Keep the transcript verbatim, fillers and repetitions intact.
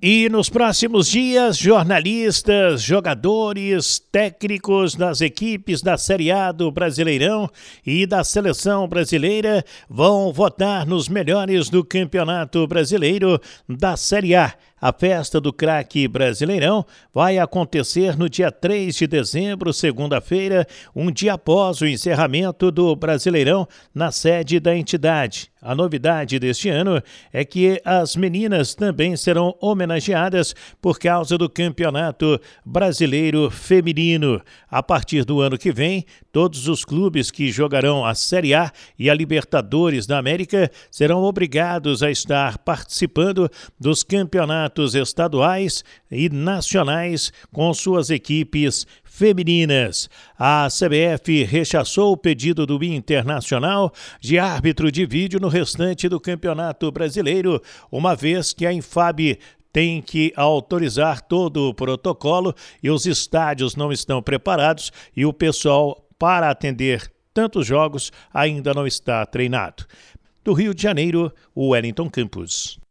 E nos próximos dias, jornalistas, jogadores, técnicos das equipes da Série A do Brasileirão e da Seleção Brasileira vão votar nos melhores do Campeonato Brasileiro da Série A. A festa do craque Brasileirão vai acontecer no dia três de dezembro, segunda-feira, um dia após o encerramento do Brasileirão na sede da entidade. A novidade deste ano é que as meninas também serão homenageadas por causa do Campeonato Brasileiro Feminino. A partir do ano que vem, todos os clubes que jogarão a Série A e a Libertadores da América serão obrigados a estar participando dos campeonatos estaduais e nacionais com suas equipes femininas. A C B F rechaçou o pedido do Internacional de árbitro de vídeo no restante do Campeonato Brasileiro, uma vez que a Infab tem que autorizar todo o protocolo e os estádios não estão preparados e o pessoal para atender tantos jogos ainda não está treinado. Do Rio de Janeiro, o Wellington Campos.